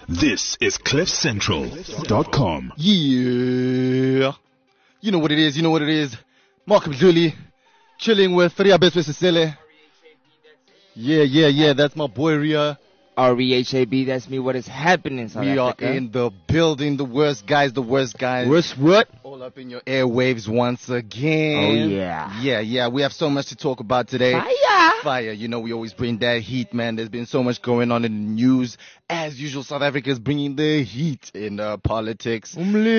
This is CliffCentral.com. Yeah. You know what it is. Mark Mdluli, chilling with Faria Beswesisele. Yeah. That's my boy Ria. REHAB, that's me. What is happening, South We Africa? are in the building. The worst guys. Worst what? All up in your airwaves once again. Oh, yeah. Yeah. We have so much to talk about today. Fire. You know, we always bring that heat, man. There's been so much going on in the news. As usual, South Africa is bringing the heat in politics.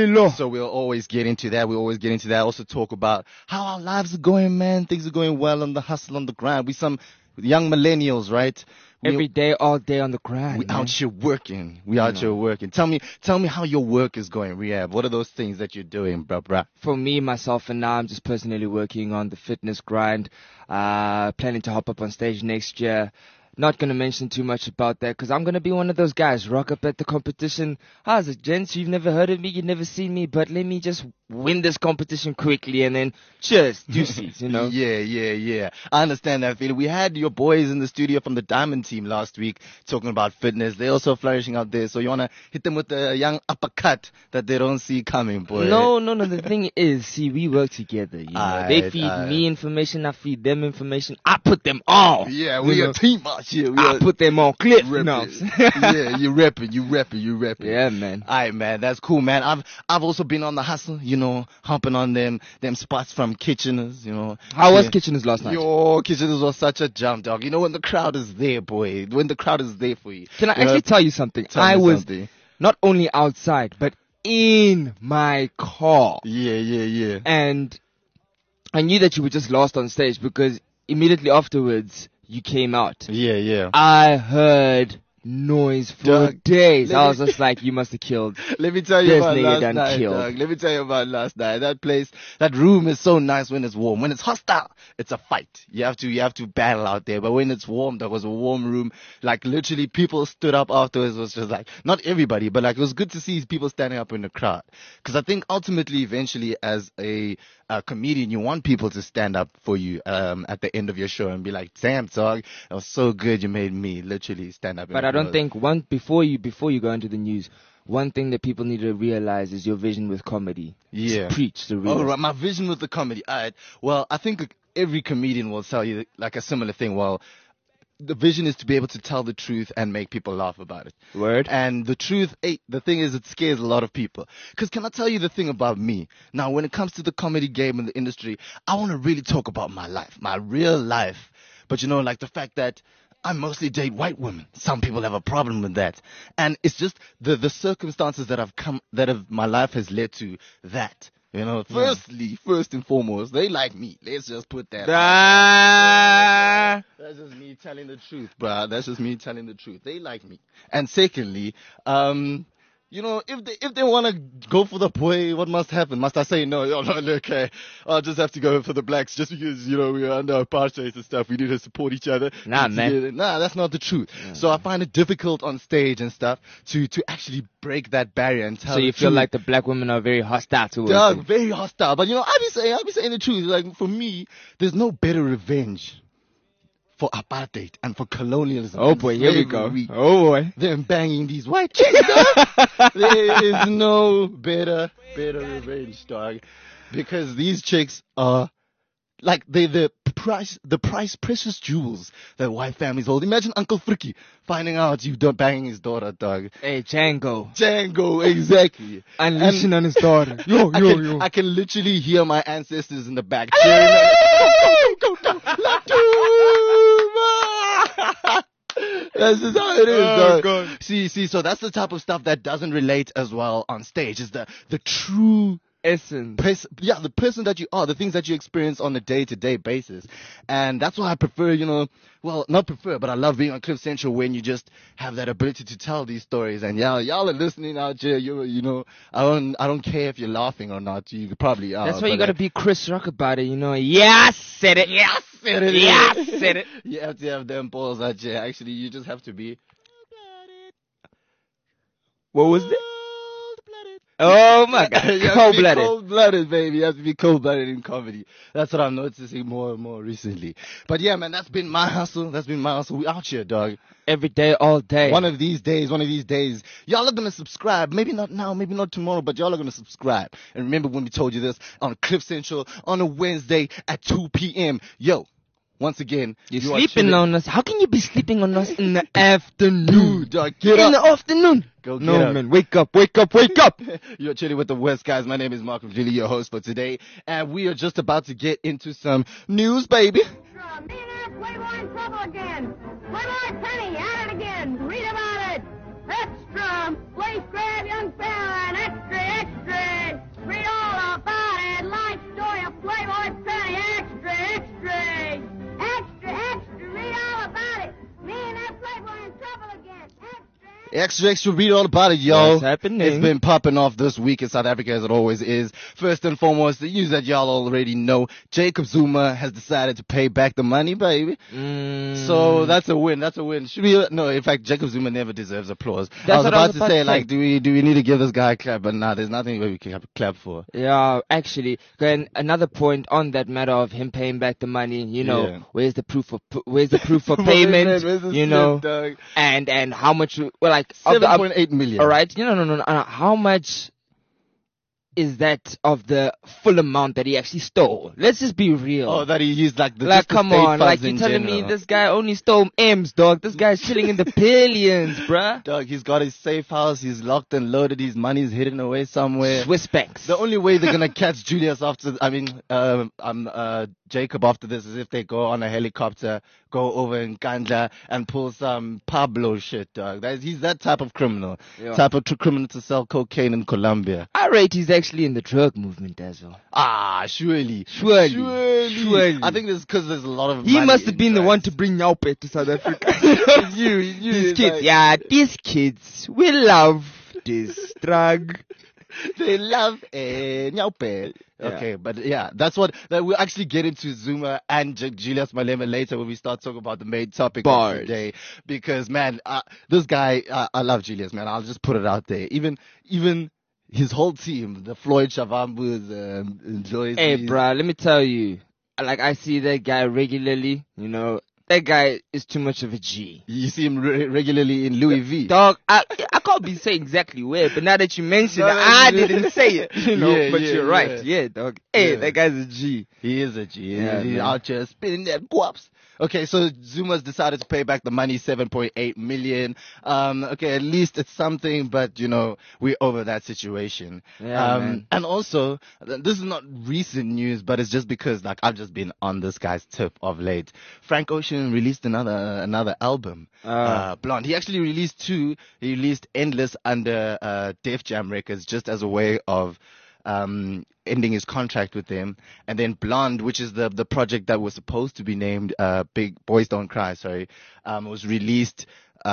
So we'll always get into that. Also talk about how our lives are going, man. Things are going well on the hustle, on the grind. We some young millennials, right? Every day, all day on the grind. We out here working. Tell me how your work is going, Rehab. What are those things that you're doing, bruh? For me, myself, and now I'm just personally working on the fitness grind. Planning to hop up on stage next year. Not going to mention too much about that because I'm going to be one of those guys. Rock up at the competition. How's it, gents? You've never heard of me. You've never seen me. But let me just win this competition quickly and then cheers. Deuces, you know? Yeah. I understand that feeling. We had your boys in the studio from the Diamond team last week talking about fitness. They're also flourishing out there. So you want to hit them with a young uppercut that they don't see coming, boy. No. The thing is, see, we work together. You know? They feed me information. I feed them information. I put them on. Yeah, we're a team out here. I put them on clip. No. Yeah, you repping. Yeah, man. Alright, man, that's cool, man. I've also been on the hustle, you know, humping on them spots from Kitcheners, you know. How was Kitcheners last night? Yo, Kitcheners was such a jump, dog. You know, when the crowd is there, boy. When the crowd is there for you. Can I actually tell you something? I was not only outside, but in my car. Yeah. And I knew that you were just lost on stage because immediately afterwards, you came out. Yeah. I heard noise for days. I was just like, you must have killed. Let me tell you about last night, dog. Let me tell you about last night. That place, that room is so nice when it's warm. When it's hostile, it's a fight. You have to battle out there. But when it's warm, there was a warm room. Like literally people stood up afterwards. It was just like, not everybody, but like it was good to see people standing up in the crowd. Cause I think ultimately, eventually as a comedian, you want people to stand up for you, at the end of your show and be like, damn, dog, it was so good. You made me literally stand up. But I don't think before you go into the news, one thing that people need to realize is your vision with comedy. Yeah. Just preach the real. Oh, right. My vision with the comedy. Alright. Well, I think every comedian will tell you like a similar thing. Well, the vision is to be able to tell the truth and make people laugh about it. Word. And the truth, the thing is, it scares a lot of people. Because can I tell you the thing about me? Now, when it comes to the comedy game and the industry, I want to really talk about my life, my real life. But you know, like the fact that I mostly date white women. Some people have a problem with that. And it's just the circumstances that my life has led to that. You know, first and foremost, they like me. Let's just put that. That's just me telling the truth, bruh. That's just me telling the truth. They like me. And secondly, you know, if they want to go for the boy, what must happen? Must I say no? Oh, no, okay. I'll just have to go for the blacks just because, you know, we're under apartheid and stuff. We need to support each other. Nah, man. Nah, that's not the truth. Yeah. So I find it difficult on stage and stuff to actually break that barrier and tell So you feel like the black women are very hostile towards you? Very hostile. But, you know, I be saying the truth. Like, for me, there's no better revenge for apartheid and for colonialism. Oh boy, here we go. Oh boy. Them banging these white chicks, dog. There is no better revenge, dog. Because these chicks are like the precious jewels that white families hold. Imagine Uncle Frikkie finding out you done banging his daughter, dog. Hey, Django, exactly. Unleashing on his daughter. Yo. I can literally hear my ancestors in the back cheering. Go, That's just how it is, dog. God. See, so that's the type of stuff that doesn't relate as well on stage. Is the true essence. The person that you are, the things that you experience on a day-to-day basis. And that's why I prefer, you know, well, not prefer, but I love being on Cliff Central when you just have that ability to tell these stories. And y'all are listening out here, you know, I don't care if you're laughing or not. You probably are. That's why you gotta be Chris Rock about it, you know. Yeah, said it. Yeah, said it. Yeah, said it. You have to have them balls out here. Actually, you just have to be. What was that? Oh my God. Cold-blooded. Cold-blooded, baby. You have to be cold-blooded in comedy. That's what I'm noticing more and more recently. But yeah, man, that's been my hustle. We out here, dog. Every day, all day. One of these days, y'all are gonna subscribe. Maybe not now, maybe not tomorrow, but y'all are gonna subscribe. And remember when we told you this on Cliff Central on a Wednesday at 2 p.m. Yo, once again, you're sleeping on us. How can you be sleeping on us in the afternoon? Dog, get up. In the afternoon. Go get no, up. man. Wake up. You're chilling with the West, guys. My name is Mark Really, your host for today. And we are just about to get into some news, baby. Millionaire Playboy in trouble again. Playboy Penny at it again. Read about it. Extra. Place grab young fella and extra. Read all about it. Life story of Playboy Penny. Extra. Read all about it. Millionaire Playboy in trouble again. Extra, read all about it, yo. What's happening? It's been popping off this week in South Africa, as it always is. First and foremost, the news that y'all already know, Jacob Zuma has decided to pay back the money, baby. So that's a win. Should we? No, in fact, Jacob Zuma never deserves applause. I was about to say, like, do we need to give this guy a clap? But nah, there's nothing we can clap for. Yeah, actually. And another point on that matter of him paying back the money, you know, Yeah. where's the proof for payment? Where's the you know, slip, dog? and how much? Well, like 7.8 million. All right, no. How much is that of the full amount that he actually stole? Let's just be real. Oh, that he used like the like, just the come state on, funds like in you're telling general. me this guy only stole M's, dog. This guy's chilling in the billions, bruh. Dog, he's got his safe house. He's locked and loaded. His money's hidden away somewhere. Swiss banks. The only way they're gonna catch Julius Jacob after this is if they go on a helicopter, go over in Kandla and pull some Pablo shit, dog. He's that type of criminal. Yeah. Type of criminal to sell cocaine in Colombia. I rate he's actually in the drug movement as well. Ah, surely. I think it's because there's a lot of He money must have in been the drugs. one to bring Nyaupe to South Africa. These kids, like- yeah, these kids will love this drug. They love Nyaupe. Okay, but yeah, we'll actually get into Zuma and Julius Malema later when we start talking about the main topic Bars. of today. Because man, this guy, I love Julius, man. I'll just put it out there. Even his whole team, the Floyd Shavambus, Joyce. Hey, bruh, let me tell you, like I see that guy regularly, you know. That guy is too much of a G. You see him regularly in Louis V. Dog, I can't be saying exactly where, but now that you mention it, I didn't say it, you know, Yeah, but yeah, you're right. yeah. Yeah, dog. Hey, Yeah. that guy's a G. He is a G. Yeah, He's man. out here spinning that guaps. Okay, so Zuma's decided to pay back the money, 7.8 million. Okay, at least it's something, but you know, we're over that situation. Yeah, man. And also, this is not recent news, but it's just because like I've just been on this guy's tip of late. Frank Ocean released another album, Blonde. He actually released two. He released Endless under Def Jam Records just as a way of ending his contract with them, and then Blonde, which is the project that was supposed to be named Big Boys Don't Cry, was released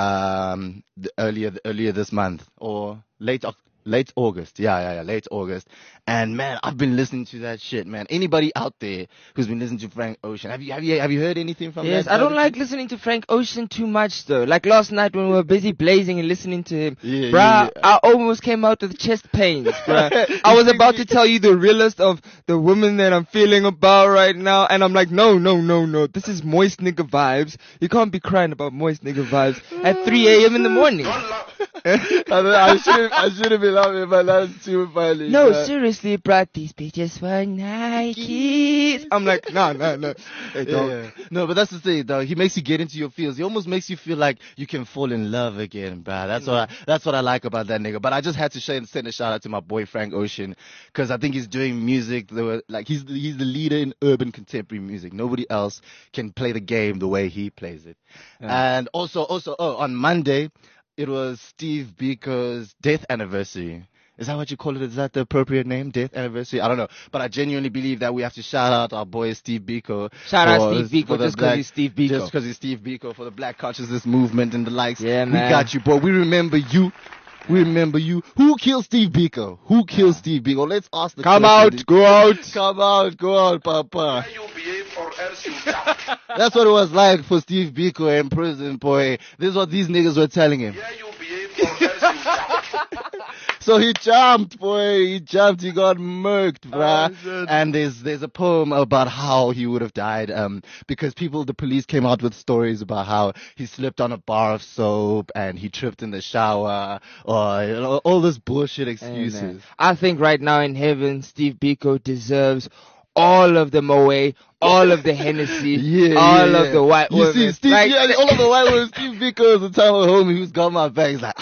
earlier this month or late August. Yeah, late August. And man, I've been listening to that shit, man. Anybody out there who's been listening to Frank Ocean, have you heard anything from Yes, that? I don't like listening to Frank Ocean too much though. Like last night when we were busy blazing and listening to him, Yeah, bruh, yeah. I almost came out with chest pains, bruh. I was about to tell you the realest of the woman that I'm feeling about right now, and I'm like, no. This is moist nigga vibes. You can't be crying about moist nigga vibes at 3 a.m. in the morning. I should have been laughing, but that's too funny. No, man. seriously, bruh, these bitches for Nikes. I'm like, no. Hey, dog. Yeah. No, but that's the thing, dog. He makes you get into your feels. He almost makes you feel like you can fall in love again, bruh. That's what I like about that nigga. But I just had to send a shout out to my boy Frank Ocean, because I think he's doing music. Like he's the leader in urban contemporary music. Nobody else can play the game the way he plays it. Yeah. And also, on Monday, it was Steve Biko's death anniversary. Is that what you call it? Is that the appropriate name? Death anniversary? I don't know. But I genuinely believe that we have to shout out our boy Steve Biko. Shout out Steve Biko just because he's Steve Biko. Just because he's Steve Biko for the Black Consciousness Movement and the likes. Yeah, we man. got you, boy. We remember you. Who killed Steve Biko? Who killed Steve Biko? Let's ask the Come question. out, go out. Go out, Papa. You behave or else you die. That's what it was like for Steve Biko in prison, boy. This is what these niggas were telling him. Yeah, you behave or else you die. So he jumped, boy. He jumped. He got murked, bruh. And there's a poem about how he would have died. Because the police came out with stories about how he slipped on a bar of soap and he tripped in the shower, or all this bullshit excuses. Hey, I think right now in heaven, Steve Biko deserves all of the Moe, all of the Hennessy, all of the white women. You see, Steve, all of the white women. Steve Biko is the type of homie who's got my back. He's like,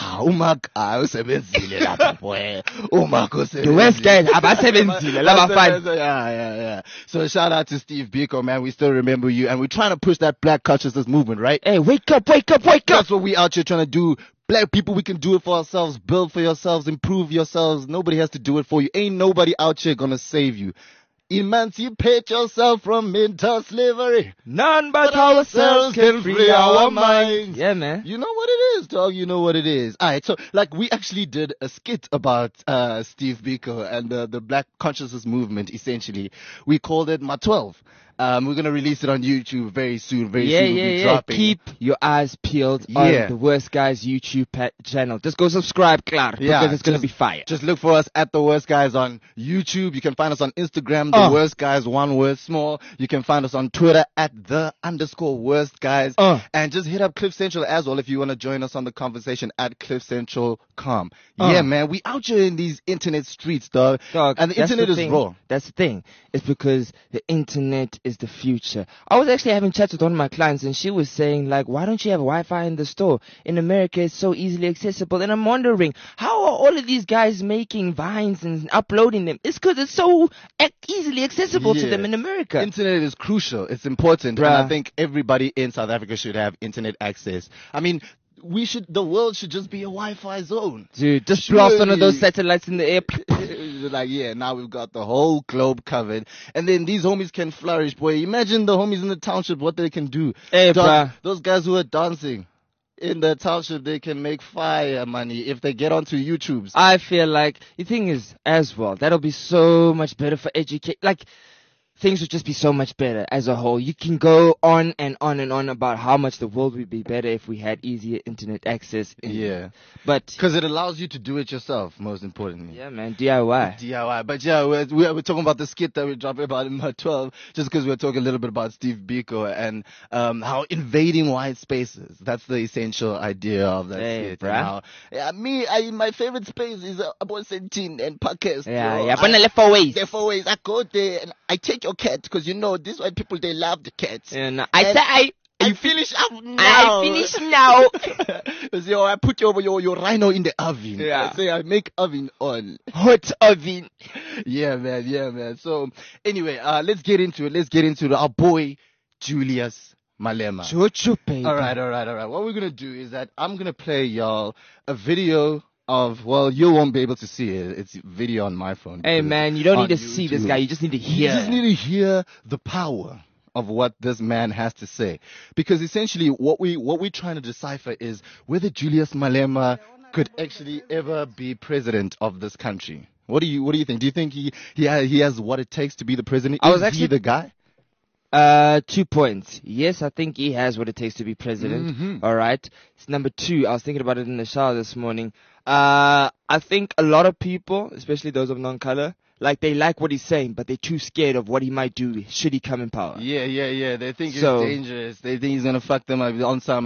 usebenzile lapha boy. The West guys, abasebenzile, lava fine. Yeah. So shout out to Steve Biko, man. We still remember you, and we're trying to push that black consciousness movement, right? Hey, wake up. That's what we out here trying to do. Black people, we can do it for ourselves, build for yourselves, improve yourselves. Nobody has to do it for you. Ain't nobody out here gonna save you. Emancipate yourself from mental slavery. None but ourselves can free our minds. Yeah, man. You know what it is, dog. You know what it is. Alright, so we actually did a skit about Steve Biko and the Black Consciousness Movement. Essentially, we called it Ma 12. We're gonna release it on YouTube very soon. We'll be dropping. Keep your eyes peeled on the Worst Guys YouTube channel. Just go subscribe, because it's gonna be fire. Just look for us at The Worst Guys on YouTube. You can find us on Instagram, The Worst Guys, one word small. You can find us on Twitter at _Worst Guys. And just hit up Cliff Central as well if you want to join us on the conversation at CliffCentral.com. Yeah, man, we out here in these internet streets, dog. And the internet is raw. That's the thing. It's because the internet is the future. I was actually having chats with one of my clients, and she was saying, like, why don't you have Wi-Fi in the store? In America, it's so easily accessible. And I'm wondering, how are all of these guys making vines and uploading them? It's because it's so easily accessible to them in America. Internet is crucial. It's important. And I think everybody in South Africa should have internet access. I mean, the world should just be a Wi-Fi zone. Dude, just blast one of those satellites in the air. Like, now we've got the whole globe covered. And then these homies can flourish, boy. Imagine the homies in the township, what they can do. Hey, bruh. Those guys who are dancing in the township, they can make fire money if they get onto YouTube. I feel like the thing is, as well, that'll be so much better for education. Like, things would just be so much better as a whole. You can go on and on and on about how much the world would be better if we had easier internet access. But because it allows you to do it yourself, most importantly. Yeah, man, DIY. But yeah, we're talking about the skit that we're dropping about in Ma 12, just because we're talking a little bit about Steve Biko and how invading white spaces. That's the essential idea of that skit. Bruh. My favorite space is about 17 and Parkes. But left for ways. I go there and I take your cat, because these white people, they love the cats. I finish up now. I finish now. So I put your rhino in the oven. I say I make oven on. Hot oven. Yeah, man. So anyway, let's get into it. Our boy Julius Malema. Baby. All right. What we're gonna do is that I'm gonna play y'all a video of, well, you won't be able to see it. It's video on my phone. Hey, man, you don't need to see this guy. You just need to hear. You just need to hear the power of what this man has to say. Because essentially what we're trying to decipher is whether Julius Malema could actually ever be president of this country. What do you think? Do you think he has what it takes to be the president? Is he the guy? 2 points. Yes, I think he has what it takes to be president. Mm-hmm. All right. It's number 2. I was thinking about it in the shower this morning. I think a lot of people, especially those of non-color, they like what he's saying, but they're too scared of what he might do should he come in power. Yeah. They think he's dangerous. They think he's gonna fuck them up on some.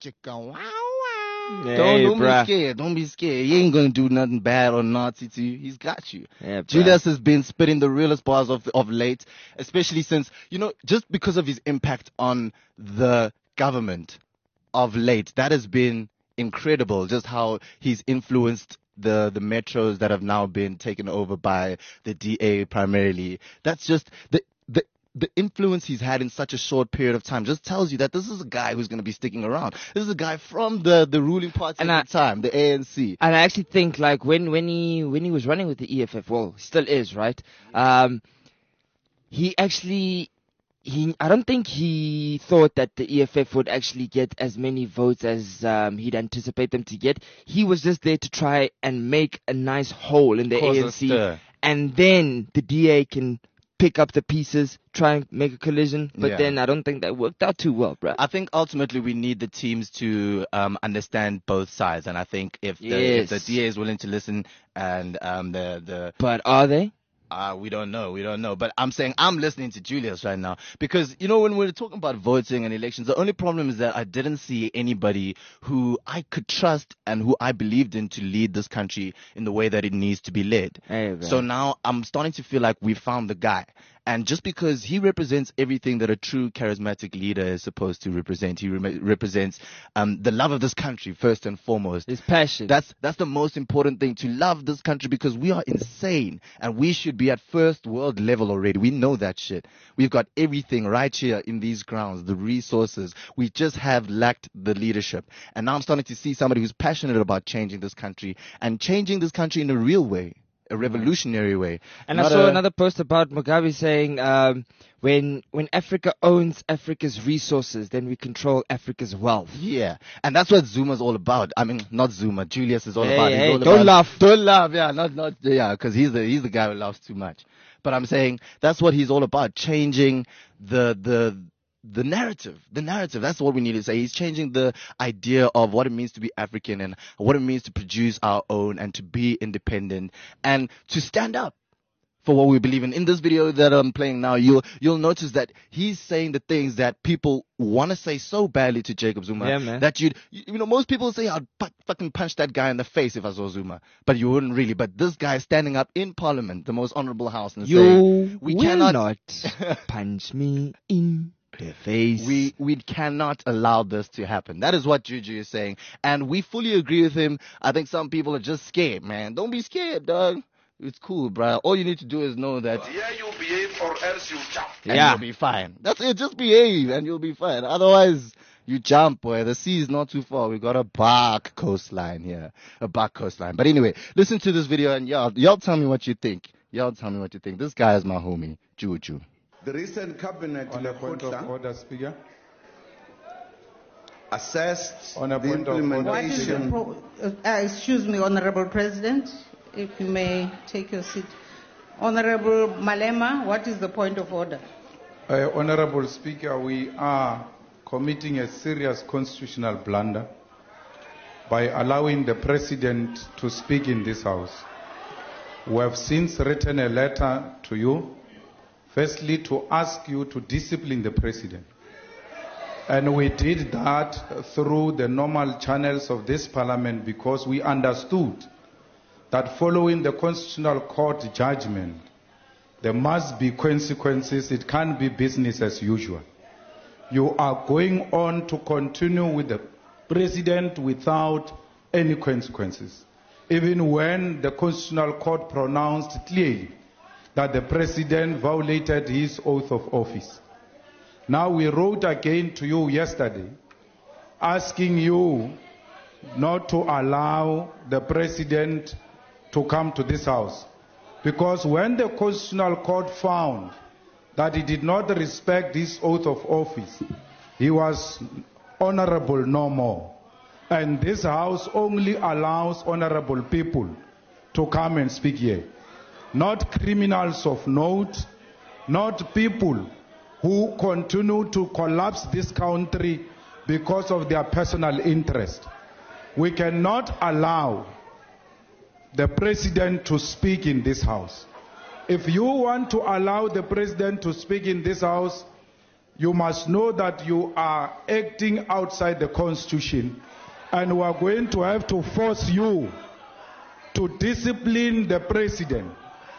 Don't be scared. He ain't gonna do nothing bad or Nazi to you. He's got you. Yeah, Julius has been spitting the realest bars of late, especially since, just because of his impact on the government of late. That has been incredible, just how he's influenced the metros that have now been taken over by the DA primarily. That's just the influence he's had in such a short period of time just tells you that this is a guy who's going to be sticking around. This is a guy from the ruling party at the time, the ANC. And I actually think when he was running with the EFF, well, he still is, right? I don't think he thought that the EFF would actually get as many votes as he'd anticipate them to get. He was just there to try and make a nice hole in the ANC, and then the DA can pick up the pieces, try and make a collision. But then I don't think that worked out too well, bro. I think ultimately we need the teams to understand both sides, and I think if the DA is willing to listen and But are they? We don't know. But I'm saying I'm listening to Julius right now because, when we're talking about voting and elections, the only problem is that I didn't see anybody who I could trust and who I believed in to lead this country in the way that it needs to be led. Hey, so now I'm starting to feel like we found the guy. And just because he represents everything that a true charismatic leader is supposed to represent, he represents the love of this country first and foremost. His passion. That's the most important thing, to love this country, because we are insane and we should be at first world level already. We know that shit. We've got everything right here in these grounds, the resources. We just have lacked the leadership. And now I'm starting to see somebody who's passionate about changing this country and changing this country in a real way. A revolutionary way. And I saw another post about Mugabe saying, when Africa owns Africa's resources, then we control Africa's wealth. Yeah. And that's what Zuma's all about. I mean, not Zuma. Julius is all about. Hey, all don't laugh. Don't laugh. Yeah, because he's the guy who laughs too much. But I'm saying that's what he's all about. Changing the narrative. That's what we need to say. He's changing the idea of what it means to be African and what it means to produce our own and to be independent and to stand up for what we believe in. In this video that I'm playing now, you'll notice that he's saying the things that people want to say so badly to Jacob Zuma. Yeah, man. That most people say I'd fucking punch that guy in the face if I saw Zuma, but you wouldn't really. But this guy standing up in Parliament, the most honorable house, and saying we cannot not punch me in the face. We cannot allow this to happen. That is what Juju is saying. And we fully agree with him. I think some people are just scared, man. Don't be scared, dog. It's cool, bro. All you need to do is know that. Yeah, you behave or else you jump. And you'll be fine. That's it. Just behave and you'll be fine. Otherwise, you jump, boy. The sea is not too far. We got a back coastline here. But anyway, listen to this video and y'all tell me what you think. This guy is my homie, Juju. The recent cabinet on a point of order, Speaker. Assessed On a the point of order, implementation. Excuse me, Honorable President, if you may take your seat. Honorable Malema, what is the point of order? Honorable Speaker, we are committing a serious constitutional blunder by allowing the President to speak in this House. We have since written a letter to you, firstly to ask you to discipline the President. And we did that through the normal channels of this Parliament because we understood that following the Constitutional Court judgment, there must be consequences. It can't be business as usual. You are going on to continue with the President without any consequences, even when the Constitutional Court pronounced clearly that the President violated his oath of office. Now we wrote again to you yesterday asking you not to allow the President to come to this House. Because when the Constitutional Court found that he did not respect his oath of office, he was honorable no more. And this House only allows honorable people to come and speak here. Not criminals of note, not people who continue to collapse this country because of their personal interest. We cannot allow the President to speak in this House. If you want to allow the President to speak in this House, you must know that you are acting outside the Constitution, and we are going to have to force you to discipline the President.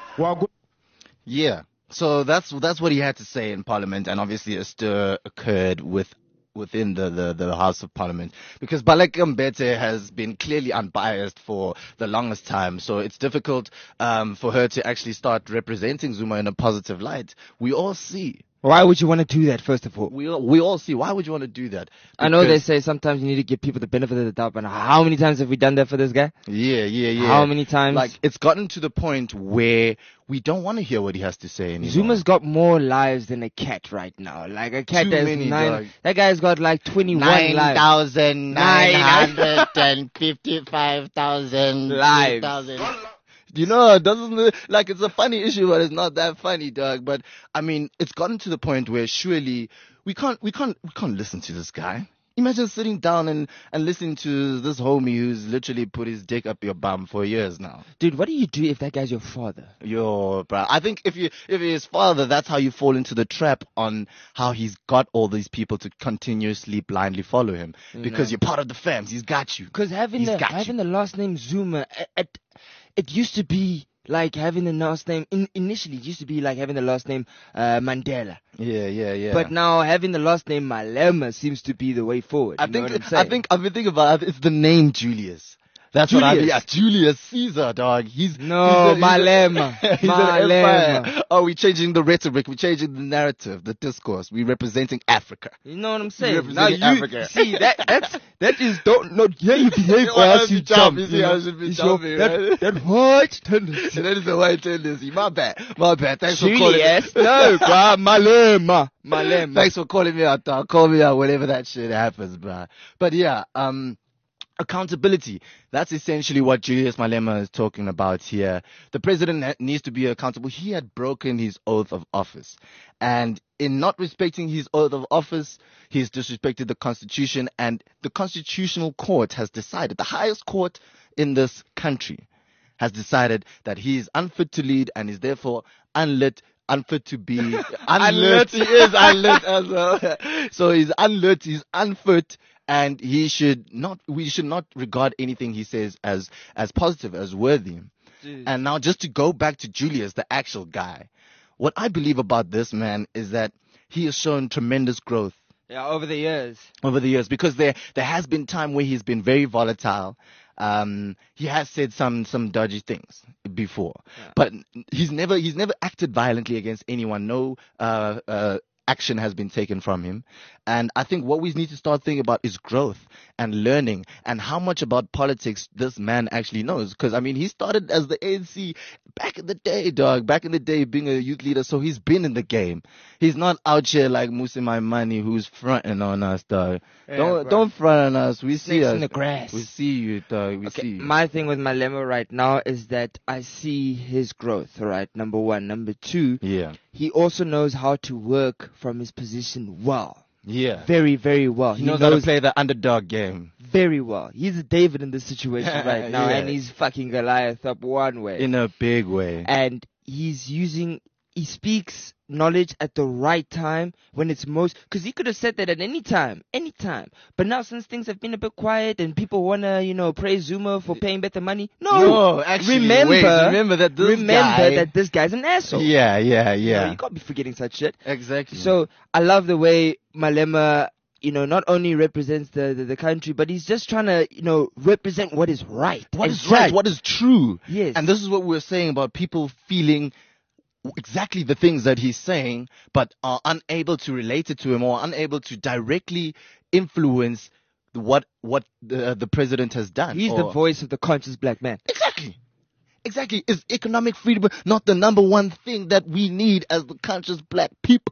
Yeah. So that's what he had to say in Parliament, and obviously a stir occurred within the House of Parliament, because Baleka Mbete has been clearly unbiased for the longest time, so it's difficult for her to actually start representing Zuma in a positive light. We all see. Why would you want to do that, first of all? We all see. Why would you want to do that? I know they say sometimes you need to give people the benefit of the doubt, but how many times have we done that for this guy? Yeah. How many times? Like, it's gotten to the point where we don't want to hear what he has to say anymore. Zuma's got more lives than a cat right now. Like, a cat has many, 9. dog. That guy's got like 21 lives. 9,955,000 Lives. It doesn't, like, it's a funny issue, but it's not that funny, dog. But I mean, it's gotten to the point where surely we can't listen to this guy. Imagine sitting down and listening to this homie who's literally put his dick up your bum for years now. Dude, what do you do if that guy's your father? Yo, bro. I think if you're his father, that's how you fall into the trap on how he's got all these people to continuously blindly follow him. Because you're part of the fam. He's got you. Because having the last name Zuma, it used to be like having the last name, initially it used to be like having the last name Mandela. Yeah. But now having the last name Malema seems to be the way forward. I've been thinking about it. It's the name Julius. That's Julius. what I mean. Yeah, Julius Caesar, dog. Malema. He's an empire. Oh, we're changing the rhetoric. We're changing the narrative, the discourse. We're representing Africa. You know what I'm saying? Now Africa. See, that is yeah, you behave or else you jump. You see, I should be jumping, right? That white tendency. That is the white tendency. My bad. Thanks for calling Julius. No, bro. Malema. Thanks for calling me out, dog. Call me out whenever that shit happens, bro. But yeah, accountability. That's essentially what Julius Malema is talking about here. The president needs to be accountable. He had broken his oath of office. And in not respecting his oath of office, he's disrespected the Constitution. And the Constitutional Court has decided, the highest court in this country, has decided that he is unfit to lead and is therefore unfit to be unlit. He is unlit as well. So he's unlit, he's unfit, and we should not regard anything he says as positive, as worthy. Jeez. And now just to go back to Julius, the actual guy, what I believe about this man is that he has shown tremendous growth. Yeah, over the years. Because there has been time where he's been very volatile. He has said some dodgy things before, but he's never acted violently against anyone. No, action has been taken from him. And I think what we need to start thinking about is growth and learning and how much about politics this man actually knows. Because, I mean, he started as the ANC back in the day, dog. Back in the day, being a youth leader. So he's been in the game. He's not out here like Musa Maimane who's fronting on us, dog. Yeah, don't front on us. We see us. In the grass. We see you, dog. We see you. My thing with Malema right now is that I see his growth, right? Number one. Number two, he also knows how to work from his position well. Yeah. Very, very well. He knows how to play the underdog game. Very well. He's a David in this situation right now, and he's fucking Goliath up one way. In a big way. And he speaks knowledge at the right time when it's most, because he could have said that at any time. But now since things have been a bit quiet and people want to, praise Zuma for paying better money. No, actually, remember that this guy's an asshole. Yeah. You can't be forgetting such shit. Exactly. So I love the way Malema, not only represents the country, but he's just trying to, represent what is right. What is right, what is true. Yes. And this is what we were saying about people feeling exactly the things that he's saying, but are unable to relate it to him or unable to directly influence what the president has done. He's the voice of the conscious black man. Exactly. Is economic freedom not the number one thing that we need as the conscious black people?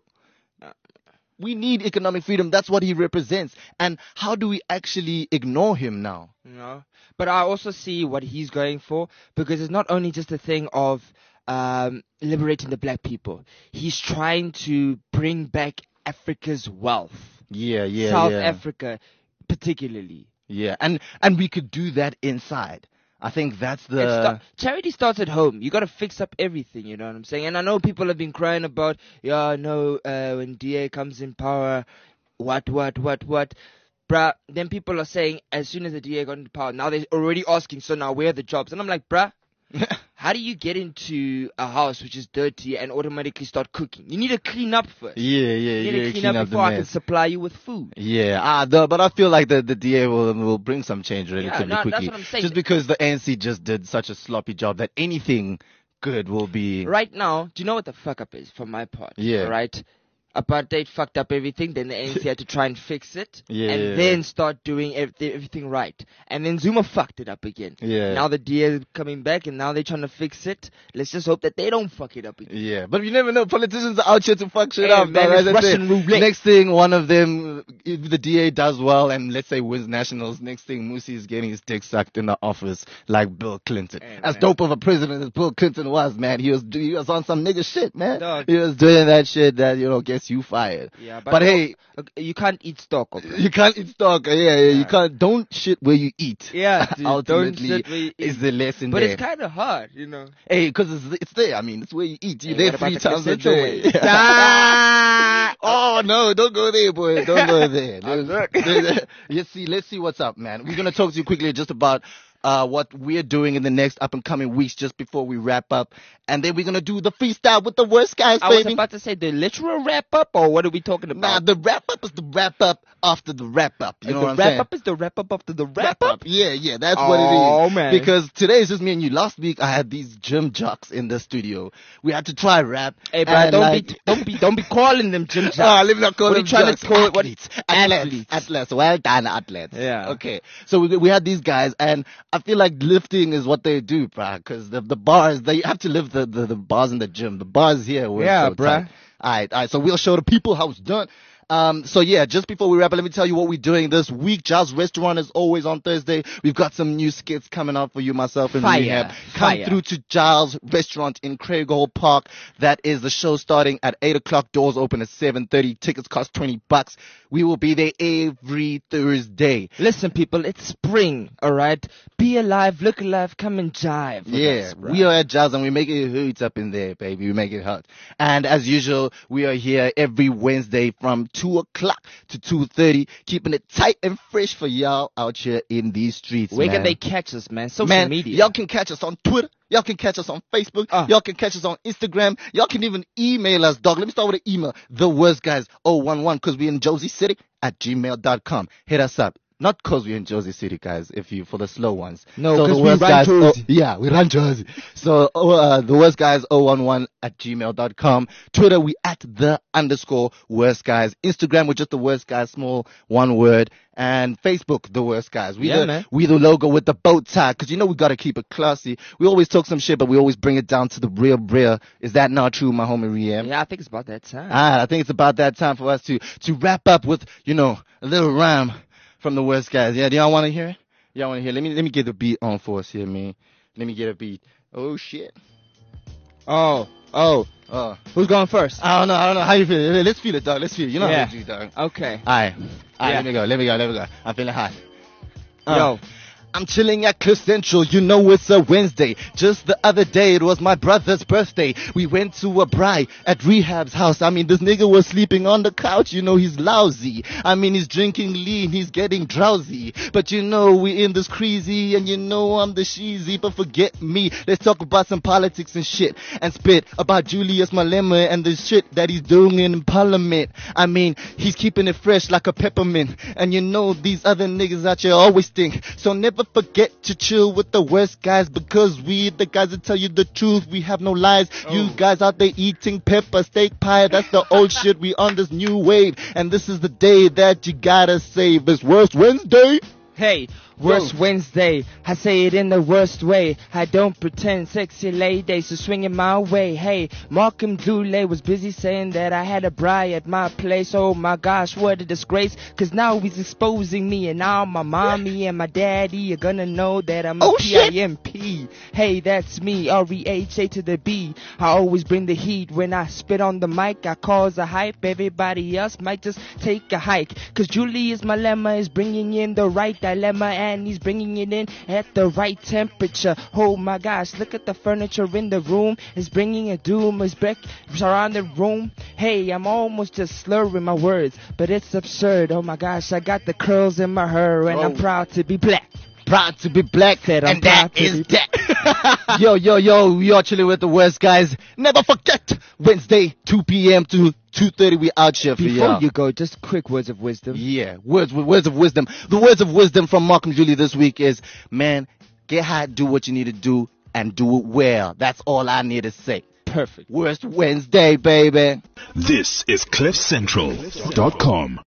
We need economic freedom. That's what he represents. And how do we actually ignore him now? But I also see what he's going for, because it's not only just a thing of liberating the black people. He's trying to bring back Africa's wealth. South Africa, particularly. Yeah, and we could do that inside. I think that's charity starts at home. You got to fix up everything, you know what I'm saying? And I know people have been crying about, when DA comes in power, what. Bruh, then people are saying, as soon as the DA got into power, now they're already asking, so now where are the jobs? And I'm like, bruh, how do you get into a house which is dirty and automatically start cooking? You need to clean up first. You need to clean up before I can supply you with food. But I feel like the DA will bring some change relatively quickly. That's what I'm saying. Just because the ANC just did such a sloppy job that anything good will be... Right now, do you know what the fuck up is from my part? Yeah. Right? apartheid fucked up everything. Then the ANC had to try and fix it, Yeah. and then start doing everything right. And then Zuma fucked it up again. Yeah. Now the DA is coming back, and now they're trying to fix it. Let's just hope that they don't fuck it up again. Yeah, but you never know. Politicians are out here to fuck shit Hey, up. man, dog. it's As I said, Russian roulette. Next thing, one of them, if the DA does well and let's say wins nationals, next thing, Musi is getting his dick sucked in the office like Bill Clinton. Hey, as man. dope of a president as Bill Clinton was, man, he was on some nigga shit, man. Dog. He was doing that shit that, gets you fired. Yeah, But hey, you can't eat stock. Okay? you can't eat stock. Yeah, you can't. Don't shit where you eat. Yeah, dude, Ultimately, don't shit where you eat. is the lesson But there. it's kind of hard, Hey, because it's there. I mean, it's where you eat. You're Hey, there what about 3 the times a Central day. way? Ah! Oh no, don't go there, boy. Don't go there. Let's see what's up, man. We're gonna talk to you quickly just about what we're doing in the next up and coming weeks just before we wrap up. And then we're gonna do the freestyle with the worst guys, I was baby. about to say the literal wrap up, or what are we talking Nah, about? the wrap up is the wrap up after the wrap up. You know the what I'm wrap saying? up is the wrap up after the wrap up. Yeah, that's what it is. Oh, man. Because today is just me and you. Last week I had these gym jocks in the studio. We had to try rap. Hey, bro, and don't be calling them gym jocks. Let me not call What are them you trying jocks. to call it? Athletes. Well done, athletes. Yeah. Okay. So we had these guys, and I feel like lifting is what they do, bruh. Because the bars, they have to lift the bars in the gym. The bars here were Yeah, so bruh. tight. All right. So we'll show the people how it's done. So yeah, just before we wrap up, let me tell you what we're doing this week. Giles Restaurant is always on Thursday. We've got some new skits coming up for you, myself, and Fire. Rehab. Come Fire. through to Giles Restaurant in Craighall Park. That is the show starting at 8 o'clock. Doors open at 7:30. Tickets cost $20. We will be there every Thursday. Listen, people, it's spring, all right? Be alive, look alive, come and jive. with Yeah, us, bro. we are at Jazz and we make it hot up in there, baby. We make it hot. And as usual, we are here every Wednesday from 2 o'clock to 2:30, keeping it tight and fresh for y'all out here in these streets, Where man. can they catch us, man? Social Man, media. y'all can catch us on Twitter. Y'all can catch us on Facebook. Y'all can catch us on Instagram. Y'all can even email us, dog. Let me start with an email. TheWorstGuys011, because we're in Josie City, @gmail.com. Hit us up. Not because we're in Jersey City, guys, for the slow ones. No, So 'cause the we worst run guys, Jersey. yeah, we run Jersey. So, the worst guys 011 @gmail.com. Twitter, we @the_worst guys. Instagram, we're just the worst guys, small, one word. And Facebook, the worst guys. We Yeah, man. the logo with the bow tie, cause we gotta keep it classy. We always talk some shit, but we always bring it down to the real. Is that not true, my homie Riem? Yeah, I think it's about that time. I think it's about that time for us to wrap up with, a little rhyme from the worst guys. Yeah, do y'all want to hear it? Y'all want to hear? Let me get the beat on for us here, man. Let me get a beat. Oh shit. Oh. Who's going first? I don't know. How you feel? Let's feel it, dog. Let's feel it. You know Yeah. how we do, dog. Okay. Alright, Yeah. let me go. I'm feeling hot. Yo. I'm chilling at Cliff Central, it's a Wednesday. Just the other day, it was my brother's birthday. We went to a braai at Rehab's house. I mean, this nigga was sleeping on the couch, he's lousy. I mean, he's drinking lean, he's getting drowsy. But we in this crazy, and I'm the sheezy, but forget me. Let's talk about some politics and shit, and spit about Julius Malema and the shit that he's doing in Parliament. I mean, he's keeping it fresh like a peppermint. And these other niggas out here always think, so never forget to chill with the worst guys, because we the guys that tell you the truth. We have no lies. You guys out there eating pepper steak pie, that's the old shit. We on this new wave, and this is the day that you gotta save. It's Worst Wednesday. Hey, worst Wednesday. I say it in the worst way. I don't pretend, sexy ladies are swinging my way. Hey, Malcolm Dule was busy saying that I had a braai at my place. Oh my gosh, what a disgrace. Cause now he's exposing me, and now my mommy and my daddy are gonna know that I'm a PIMP. Hey, that's me, REHA to the B. I always bring the heat when I spit on the mic. I cause a hype, everybody else might just take a hike. Cause Julius Malema is bringing in the right dilemma, and he's bringing it in at the right temperature. Oh my gosh, look at the furniture in the room. It's bringing a doom, it's around the room. Hey, I'm almost just slurring my words, but it's absurd. Oh my gosh, I got the curls in my hair, and I'm proud to be black. Proud to be black, Said I'm and that proud to is be that. Yo, we are chilling with the worst guys. Never forget, Wednesday, 2 p.m. to 2:30, we out here for Before y'all. you go, just quick words of wisdom. Yeah, words of wisdom. The words of wisdom from Malcolm Julie this week is, man, get high, do what you need to do, and do it well. That's all I need to say. Perfect. Worst Wednesday, baby. This is CliffCentral.com.